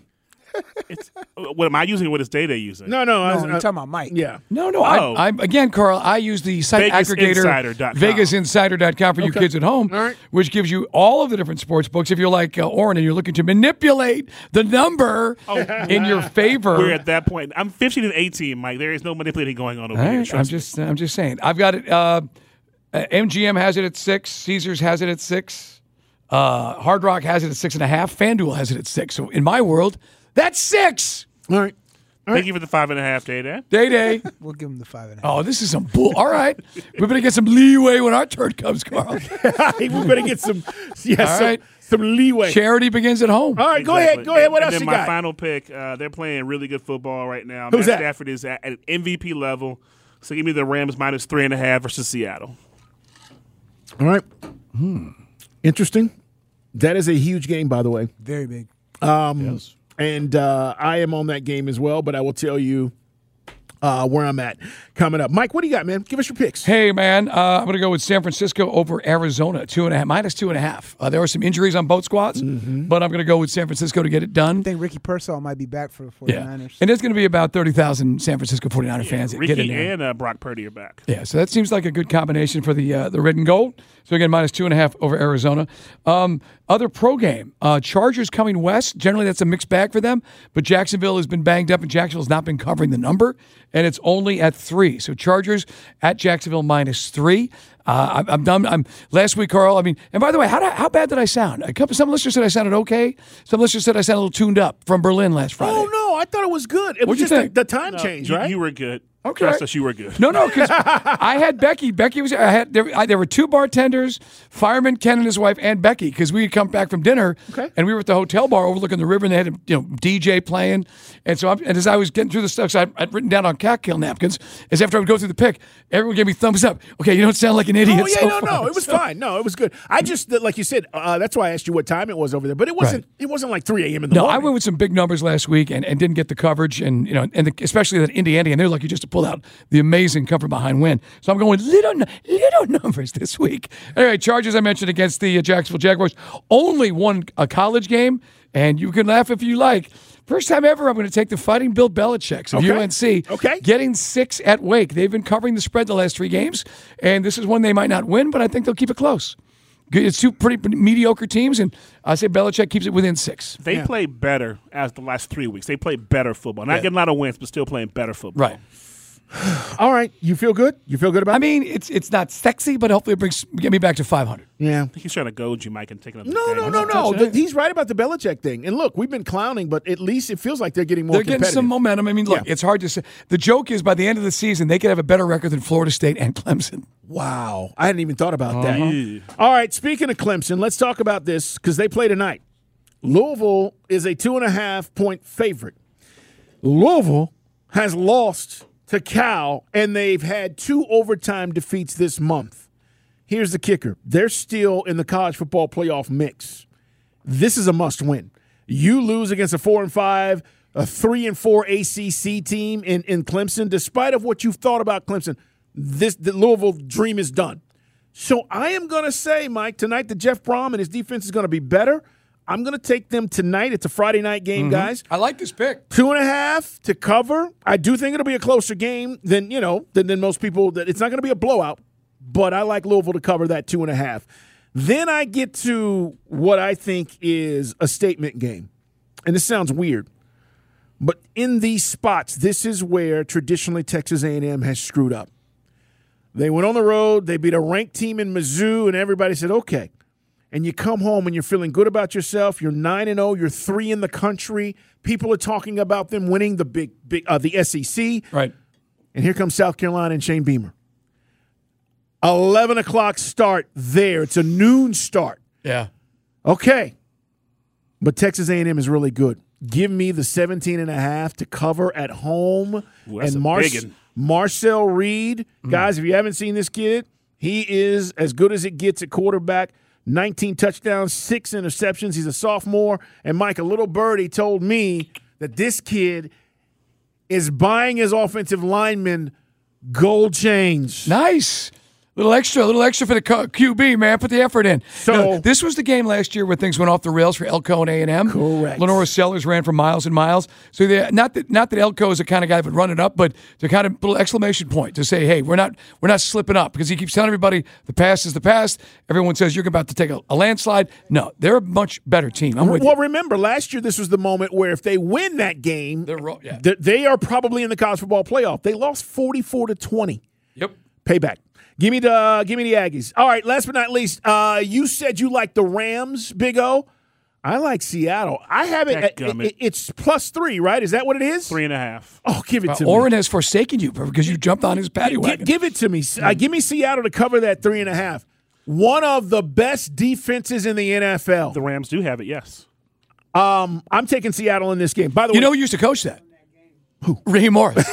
It's, what am I using or what is Day Day using? No, no. I No, was, you're uh, talking about Mike. Yeah. No, no. Oh. I, I'm again, Carl. I use the site Vegas aggregator, Insider dot com. Vegas Insider dot com for you Okay. kids at home, All right. which gives you all of the different sports books. If you're like uh, Orrin and you're looking to manipulate the number in your favor, We're at that point. I'm fifteen and eighteen, Mike. There is no manipulating going on over All here. right, I'm Trust me. just, I'm just saying. I've got it. Uh, uh, M G M has it at six. Caesars has it at six. Uh, Hard Rock has it at six and a half. FanDuel has it at six. So in my world, that's six. All right. Thank you for the five and a half, Day Day. Day Day. We'll give him the five and a half. Oh, this is some bull. All right, we better get some leeway when our turn comes, Carl. we better get some, yeah, All some, right. some leeway. Charity begins at home. All right, go Exactly. ahead. Go ahead. What and else then you my got? final pick, uh, they're playing really good football right now. Who's Matt that? Stafford is at, at an M V P level. So give me the Rams minus three and a half versus Seattle. All right. Interesting. That is a huge game, by the way. Very big. Um, And uh, I am on that game as well, but I will tell you uh, where I'm at coming up. Mike, what do you got, man? Give us your picks. Hey, man, uh, I'm going to go with San Francisco over Arizona, two and a half, minus two and a half. Uh, there were some injuries on both squads, but I'm going to go with San Francisco to get it done. I think Ricky Pearsall might be back for the Yeah, 49ers. and there's going to be about thirty thousand San Francisco forty-niner fans that get in Ricky there. and uh, Brock Purdy are back. Yeah, so that seems like a good combination for the uh, the red and gold. So again, minus two and a half over Arizona. Um, other pro game, uh, Chargers coming west. Generally, that's a mixed bag for them, but Jacksonville has been banged up, and Jacksonville has not been covering the number, and it's only at three. So Chargers at Jacksonville minus three. Uh, I'm, I'm done. I'm last week, Carl. I mean, and by the way, how did, how bad did I sound? A couple, some listeners said I sounded okay. Some listeners said I sounded a little tuned up from Berlin last Friday. Oh, no. I thought it was good. It was What'd you just the, think? the time No, change, you, right? You were good. Okay. Trust us, you were good. No, no, because I had Becky. Becky was. I had there. I, there were two bartenders, fireman Ken and his wife, and Becky, because we had come back from dinner, Okay. and we were at the hotel bar overlooking the river, and they had a you know D J playing, and so I'm, and as I was getting through the stuff, so I, I'd written down on cocktail napkins. As after I would go through the pick, everyone gave me thumbs up. Okay, you don't sound like an idiot. Oh, yeah, so no, far. no. It was So- fine. No, it was good. I just, like you said, uh, that's why I asked you what time it was over there. But it wasn't It wasn't like three a.m. in the No, morning. I went with some big numbers last week and, and didn't get the coverage, and you know, and the, especially that Indiana, and they're lucky just to pull out the amazing cover behind win. So I'm going with little little numbers this week. Anyway, Chargers I mentioned against the uh, Jacksonville Jaguars only won a college game, and you can laugh if you like. First time ever, I'm going to take the Fighting Bill Belichick of Okay. U N C. Okay. Getting six at Wake. They've been covering the spread the last three games, and this is one they might not win, but I think they'll keep it close. Good- It's two pretty mediocre teams, and I say Belichick keeps it within six. They Yeah. play better as the last three weeks. They play better football. Not Yeah. getting a lot of wins, but still playing better football. Right. All right. You feel good? You feel good about I it? mean, it's it's not sexy, but hopefully it brings get me back to five hundred. Yeah. I think he's trying to goad you, Mike, and take another No, game. no, no, no. The- he's right about the Belichick thing. And look, we've been clowning, but at least it feels like they're getting more They're getting competitive. some momentum. I mean, look, Yeah. it's hard to say. The joke is by the end of the season, they could have a better record than Florida State and Clemson. Wow. I hadn't even thought about that. Yeah. All right. Speaking of Clemson, let's talk about this because they play tonight. Louisville is a two and a half point favorite. Louisville has lost to Cal, and they've had two overtime defeats this month. Here's the kicker. They're still in the college football playoff mix. This is a must-win. You lose against a four and five, a three and four A C C team in, in Clemson. Despite of what you've thought about Clemson, this the Louisville dream is done. So I am going to say, Mike, tonight that Jeff Brom and his defense is going to be better. I'm going to take them tonight. It's a Friday night game, Mm-hmm. guys. I like this pick. Two and a half to cover. I do think it'll be a closer game than, you know, than, than most people. That it's not going to be a blowout, but I like Louisville to cover that two and a half. Then I get to what I think is a statement game. And this sounds weird, but in these spots, this is where traditionally Texas A and M has screwed up. They went on the road. They beat a ranked team in Mizzou, and everybody said, okay. And you come home and you're feeling good about yourself. You're nine and oh. You're three in the country. People are talking about them winning the big, big uh, the S E C. Right. And here comes South Carolina and Shane Beamer. eleven o'clock start there. It's a noon start. Yeah. Okay. But Texas A and M is really good. Give me the seventeen and a half to cover at home. Ooh, that's and a Mar- big one. Marcel Reed, Mm. guys, if you haven't seen this kid, he is as good as it gets at quarterback. nineteen touchdowns, six interceptions. He's a sophomore. And Mike, a little birdie told me that this kid is buying his offensive linemen gold chains. Nice. Little extra, little extra for the Q B, man. Put the effort in. So- You know, this was the game last year where things went off the rails for Elko and A and M. Correct. Lenora Sellers ran for miles and miles. So they, not that not that Elko is the kind of guy that would run it up, but to kind of little exclamation point to say, hey, we're not we're not slipping up, because he keeps telling everybody the past is the past. Everyone says you're about to take a, a landslide. No, they're a much better team. I'm with well, you. remember, last year this was the moment where if they win that game, They're ro- yeah. th- they are probably in the college football playoff. They lost forty-four to twenty. Yep. Payback. Give me the give me the Aggies. All right, last but not least, uh, you said you like the Rams, Big O. I like Seattle. I have it, it, Dadgummit. it. It's plus three, right? Is that what it is? Three and a half. Oh, give it Uh, to Oren me. has forsaken you because you jumped on his paddy Gi- wagon. give it to me. Uh, give me Seattle to cover that three and a half. One of the best defenses in the N F L. The Rams do have it, yes. Um, I'm taking Seattle in this game. By the You way, know who used to coach that? Who? Raheem Morris.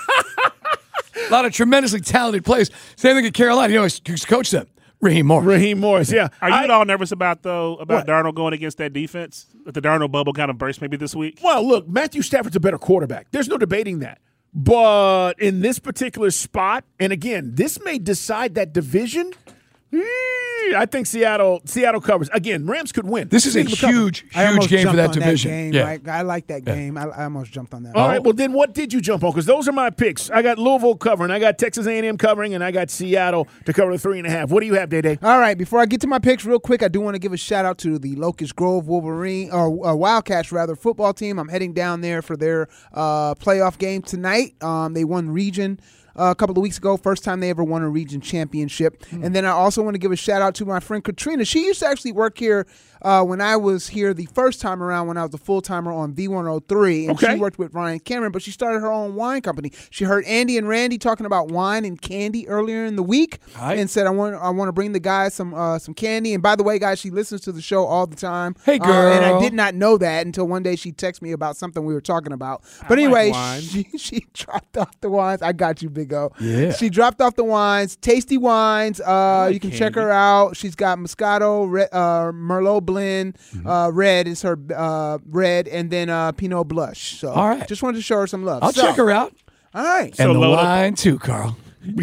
A lot of tremendously talented players. Same thing at Carolina. You know, who used to coach them? Raheem Morris. Raheem Morris, yeah. Are you I- at all nervous about, though, about What? Darnold going against that defense? That the Darnold bubble kind of burst maybe this week? Well, look, Matthew Stafford's a better quarterback. There's no debating that. But in this particular spot, and again, this may decide that division. eh, I think Seattle Seattle covers. Again, Rams could win. This is a Seattle could cover. huge, I huge almost game for jumped that on division. game. yeah. Right? I like that game. I, I almost jumped on that. All right, well, then what did you jump on? Because those are my picks. I got Louisville covering, I got Texas A and M covering, and I got Seattle to cover the three and a half. What do you have, Day-Day? All right, before I get to my picks real quick, I do want to give a shout out to the Locust Grove Wolverine, or uh, Wildcats rather, football team. I'm heading down there for their uh, playoff game tonight. Um, they won region uh, a couple of weeks ago, first time they ever won a region championship. Mm. And then I also want to give a shout out to my friend Katrina. She used to actually work here uh, when I was here the first time around when I was a full-timer on V one oh three. And Okay. she worked with Ryan Cameron, but she started her own wine company. She heard Andy and Randy talking about wine and candy earlier in the week, Right. and said, I want I want to bring the guys some uh, some candy. And by the way, guys, she listens to the show all the time. Hey, Uh, and I girl. did not know that until one day she texted me about something we were talking about. But I like anyway, wine. she, she dropped off the wines. I got you, Big O. Yeah. She dropped off the wines, tasty wines. Uh, like you can candy. check her out. She's got Moscato, Re- uh, Merlot blend. Mm-hmm. Uh, red is her uh, red, and then uh, Pinot Blush. So All right. just wanted to show her some love. I'll So, check her out. All right. So And the load up- wine, too, Carl.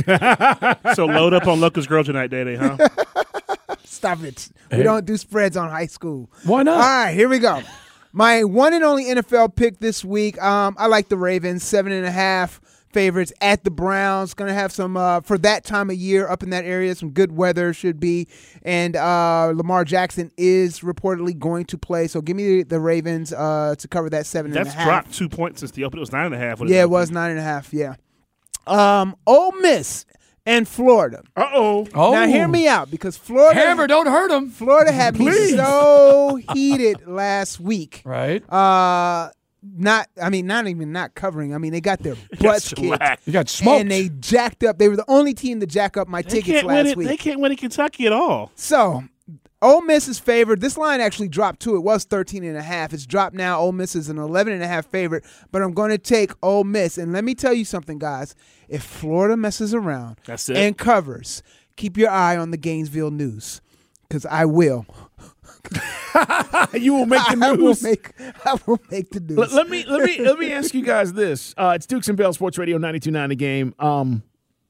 So load up on Locust Grove tonight, Day Day, huh? Stop it. Hey. We don't do spreads on high school. Why not? All right, here we go. My one and only N F L pick this week. Um, I like the Ravens, seven and a half favorites at the Browns. Going to have some, uh, for that time of year up in that area, some good weather should be. And uh, Lamar Jackson is reportedly going to play. So give me the Ravens uh, to cover that seven and a That's half. dropped two points since the open. It was nine and a half. when Yeah, it opened. was nine and a half. Yeah. Um, Ole Miss and Florida. Uh-oh. Oh. Now hear me out, because Florida Hammer, don't hurt him. Florida had me Please. so heated last week. Right. Uh, not, I mean, not even not covering. I mean, they got their Got butts kicked, shellacked. You got smoked. and they jacked up. They were the only team to jack up my They tickets can't last win it. week. They can't win in Kentucky at all. So Ole Miss is favored. This line actually dropped too. It was thirteen and a half. It's dropped now. Ole Miss is an eleven and a half favorite, but I'm going to take Ole Miss. And let me tell you something, guys. If Florida messes around That's it. and covers, keep your eye on the Gainesville News, because I will. You will make the I will news. make, I will make the news. Let, let me let me let me ask you guys this. Uh, it's Dukes and Bell Sports Radio ninety-two point nine The Game. Um,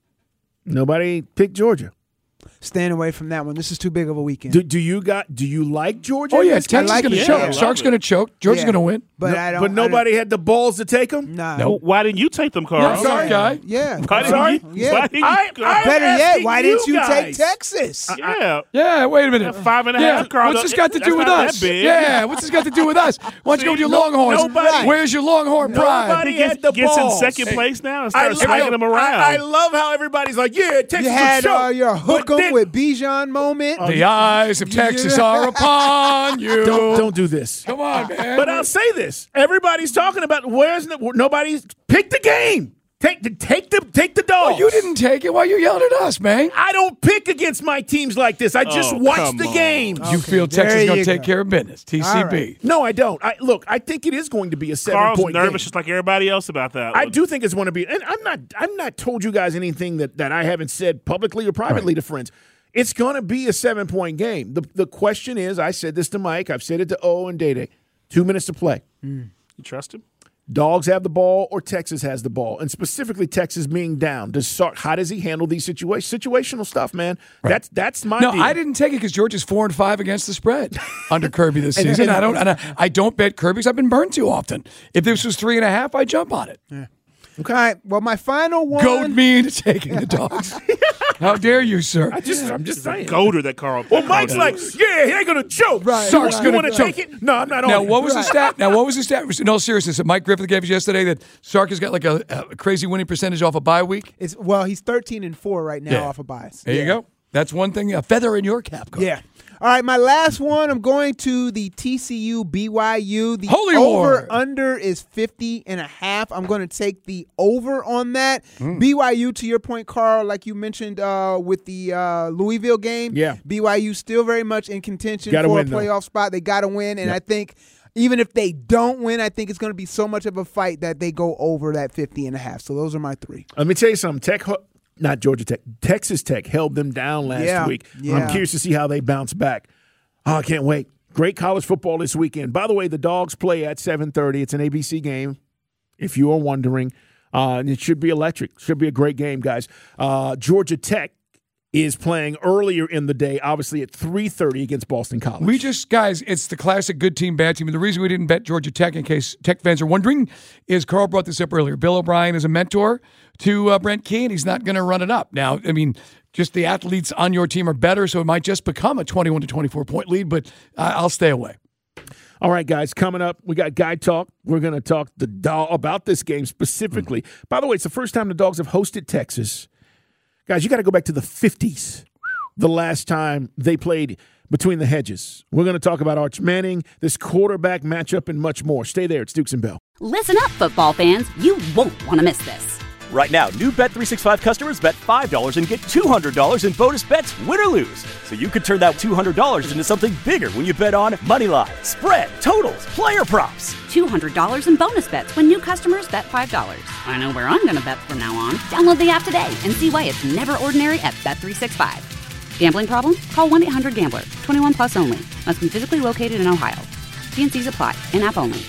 nobody picked Georgia. Stand away from that one. This is too big of a weekend. Do, do you got? Do you like Georgia? Oh, yeah. This- Texas like is going to it. choke. Yeah, I Sark's love going to choke. Georgia's Yeah. going to win. But No- I don't. but I nobody had the balls to take them. don't- Nah. No. Why didn't you take them, Carl? No, sorry, guy. Yeah. Why didn't Sorry? you? Yeah. Why didn't I- you go? I- Better yet, asking why didn't you you take guys. Texas? yeah. Yeah, wait a minute. Five and a yeah. half, Carl. What's this got to That's do with not us? that big. Yeah, what's this got to do with us? Why don't you go with your No- Longhorns? nobody- Where's your Longhorn pride? Nobody He gets, had the gets in balls. second place now and I, starts smacking them around. I, I love how everybody's like, yeah, Texas You had will choke. uh, your hook But 'em then- with Bijan moment. The eyes of Texas are upon you. Don't don't do this. Come on, man. But I'll say this: everybody's talking about where's the, nobody's picked the game. Take the take the take the dogs. Oh, you didn't take it. Why are you yelling at us, man? I don't pick against my teams like this. I just Oh, watch come the on. games. You feel there Texas going you to take go. care of business. T C B. All right. No, I don't. I look. I think it is going to be a seven Carl's point nervous game. just like everybody else about that. I one. do think it's going to be, and I'm not. I'm not told you guys anything that, that I haven't said publicly or privately to friends. It's going to be a seven point game. The the question is, I said this to Mike. I've said it to O and Day Day. Two minutes to play. You trust him? Dogs have the ball or Texas has the ball, and specifically Texas being down. Does Sark, how does he handle these situations? Situational stuff, man. That's that's my No, deal. I didn't take it because Georgia's four and five against the spread under Kirby this season. I don't. And I, I don't bet Kirby because I've been burned too often. If this was three and a half, I'd jump on it. Okay. All right. Well, my final one. Goad me into taking the dogs. How dare you, sir? I just, I'm just saying. Goater that Carl. Well, that Mike's Carl like, does. yeah, he ain't gonna choke. Right, Sark's right, You gonna want to choke. take it? No, I'm not on Now, it. what was the Right. stat? Now, what was the stat? In all seriousness, that Mike Griffith gave us yesterday that Sark has got like a, a crazy winning percentage off a bye week. It's, well, he's thirteen and four right now Yeah. off of bias. There you go. That's one thing. A feather in your cap. Carl. Yeah. All right, my last one. I'm going to the T C U B Y U. The Holy over war. under is fifty and a half. I'm going to take the over on that. Mm. B Y U, to your point, Carl, like you mentioned uh, with the uh, Louisville game. Yeah. B Y U still very much in contention Gotta for win, a though. playoff spot. They got to win, and I think even if they don't win, I think it's going to be so much of a fight that they go over that fifty and a half. So those are my three. Let me tell you something. Tech, not Georgia Tech, Texas Tech held them down last Yeah, week. yeah. I'm curious to see how they bounce back. Oh, I can't wait. Great college football this weekend. By the way, the Dogs play at seven thirty. It's an A B C game, if you are wondering. Uh, and it should be electric. Should be a great game, guys. Uh, Georgia Tech is playing earlier in the day, obviously at three thirty against Boston College. We just, guys, it's the classic good team, bad team. And the reason we didn't bet Georgia Tech, in case Tech fans are wondering, is Carl brought this up earlier. Bill O'Brien is a mentor to uh, Brent Key, and he's not going to run it up. Now, I mean, just the athletes on your team are better, so it might just become a twenty-one to twenty-four point lead, but uh, I'll stay away. All right, guys, coming up, we got Guy Talk. We're going to talk the dog about this game specifically. Mm-hmm. By the way, it's the first time the Dogs have hosted Texas. Guys, you got to go back to the fifties, the last time they played between the hedges. We're going to talk about Arch Manning, this quarterback matchup, and much more. Stay there. It's Dukes and Bell. Listen up, football fans. You won't want to miss this. Right now, new Bet three sixty-five customers bet five dollars and get two hundred dollars in bonus bets, win or lose. So you could turn that two hundred dollars into something bigger when you bet on money line, spread, totals, player props. two hundred dollars in bonus bets when new customers bet five dollars. I know where I'm going to bet from now on. Download the app today and see why it's never ordinary at Bet three sixty-five. Gambling problem? Call one eight hundred gambler. twenty-one plus only. Must be physically located in Ohio. T and C's apply. In-app only.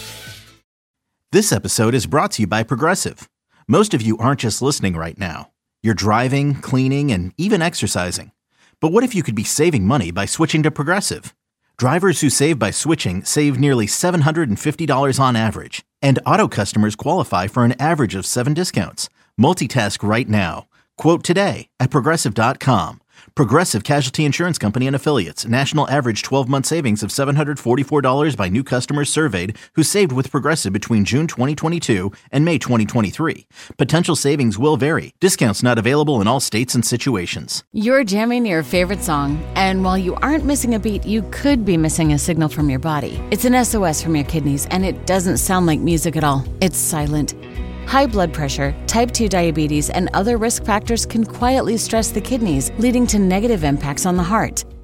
This episode is brought to you by Progressive. Most of you aren't just listening right now. You're driving, cleaning, and even exercising. But what if you could be saving money by switching to Progressive? Drivers who save by switching save nearly seven hundred fifty dollars on average. And auto customers qualify for an average of seven discounts. Multitask right now. Quote today at Progressive dot com. Progressive Casualty Insurance Company and Affiliates. National average twelve-month savings of seven hundred forty-four dollars by new customers surveyed who saved with Progressive between June twenty twenty-two and May twenty twenty-three. Potential savings will vary. Discounts not available in all states and situations. You're jamming your favorite song, and while you aren't missing a beat, you could be missing a signal from your body. It's an S O S from your kidneys, and it doesn't sound like music at all. It's silent. High blood pressure, type two diabetes, and other risk factors can quietly stress the kidneys, leading to negative impacts on the heart.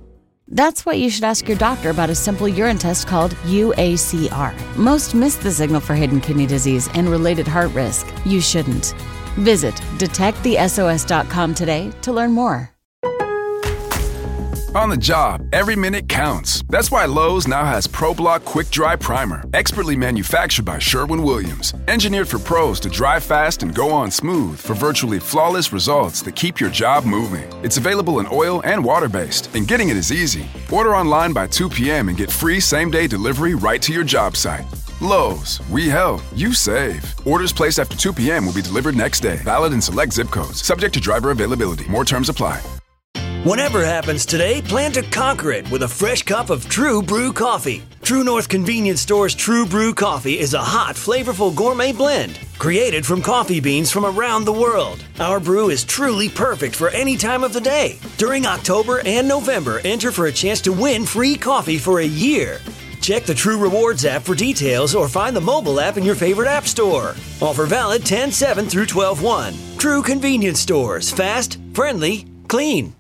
That's why you should ask your doctor about a simple urine test called U A C R. Most miss the signal for hidden kidney disease and related heart risk. You shouldn't. Visit detect the S O S dot com today to learn more. On the job, every minute counts. That's why Lowe's now has ProBlock Quick Dry Primer, expertly manufactured by Sherwin-Williams. Engineered for pros to dry fast and go on smooth for virtually flawless results that keep your job moving. It's available in oil and water-based, and getting it is easy. Order online by two p.m. and get free same-day delivery right to your job site. Lowe's, we help, you save. Orders placed after two p.m. will be delivered next day. Valid in select zip codes. Subject to driver availability. More terms apply. Whatever happens today, plan to conquer it with a fresh cup of True Brew coffee. True North Convenience Store's True Brew coffee is a hot, flavorful gourmet blend created from coffee beans from around the world. Our brew is truly perfect for any time of the day. During October and November, enter for a chance to win free coffee for a year. Check the True Rewards app for details or find the mobile app in your favorite app store. Offer valid ten seven through twelve one. True Convenience Stores. Fast, friendly, clean.